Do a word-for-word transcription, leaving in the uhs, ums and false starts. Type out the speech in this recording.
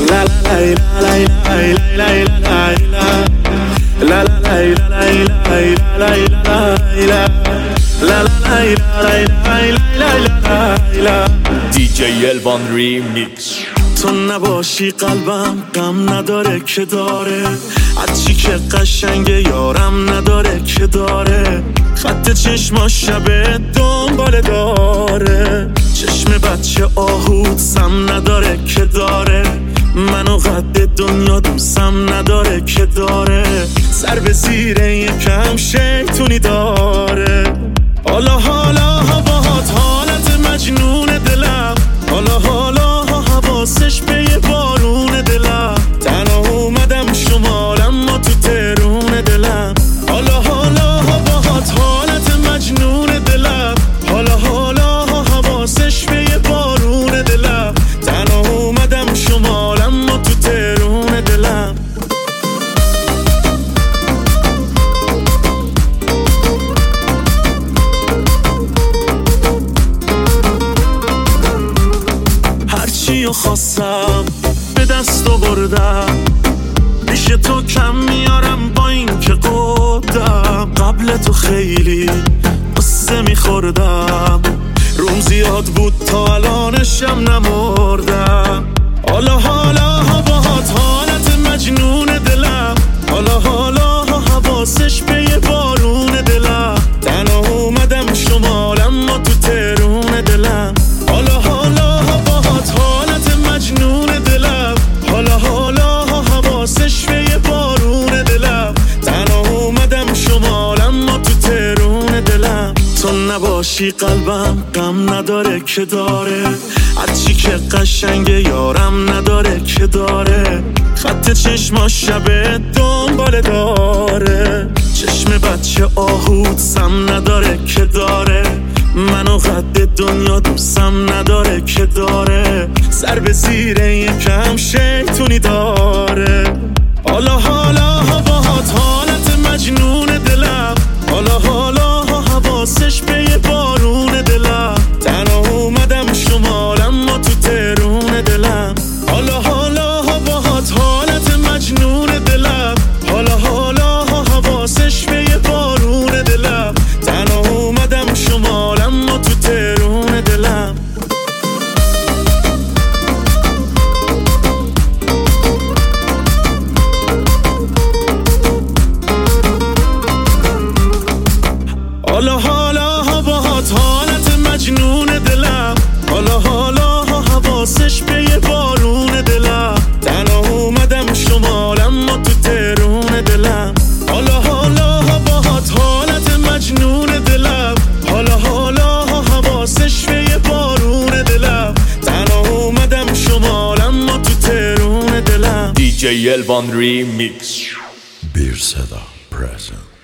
La la la la la la la la la. دی جی الوان ریمیکس. تو نباشی قلبم غم نداره که داره، هرچی که قشنگه یارم نداره که داره، خط چشما شبه دنباله داره، چشم بچه آهود سم نداره که داره، منو قد دنیا دوستم نداره که داره، سر به زیر یکم شیطونی داره. حالا حالا باهات حالت مجنون دلم، حالا حالا حواسش به یه بارون دلم، تنها اومدم شمالم ما تو ترون دلم. حالا حالا باهات حالت مجنون دلم، حالا حالا حواسش به یه بارون دلم، تنها اومدم شمالم ما تو ترون دلم. هرچی خواستم به دست آوردم، پیش تو کم میارم با این که قدم، قبل تو خیلی قصه میخوردم، روم زیاد بود تا الانشم نمردم. حالا حالا باهات حالت مجنون دلم، حالا حالا حواسش به یه بارون دلم، تنها اومدم شمالم ما تو ترون دلم. حالا حالا باهات حالت مجنون دلم، حالا حالا حواسش به یه بارون دلم، تنها اومدم شمالم ما تو ترون دلم. تو نباشی قلبم غم نداره که داره، هرچی که قشنگه یارم نداره که داره، خط چشما شبه دنباله داره، چشم بچه آهود سم نداره که داره، منو قد دنیا دوستم نداره که داره، سر به زیر یکم شیطونی داره. حالا حالا باهات حالت مجنون دلم، حالا حالا حواسش به یه بارون دلم، تنها اومدم شمالم ما تو ترون دلم. حالا حالا باهات حالت مجنون دلم، حالا حالا حواسش به یه بارون دلم، تنها اومدم شمالم ما تو ترون دلم. حالا حالا باهات حالت مجنون دلم، حالا حالا حواسش به یه بارون دلم، تنها اومدم شمالم ما تو ترون دلم. حالا حالا باهات حالت مجنون دلم، حالا حالا حواسش به یه بارون دلم، تنها اومدم شمالم ما تو ترون دلم. دی جی الوان ریمیکس. Bir Seda present.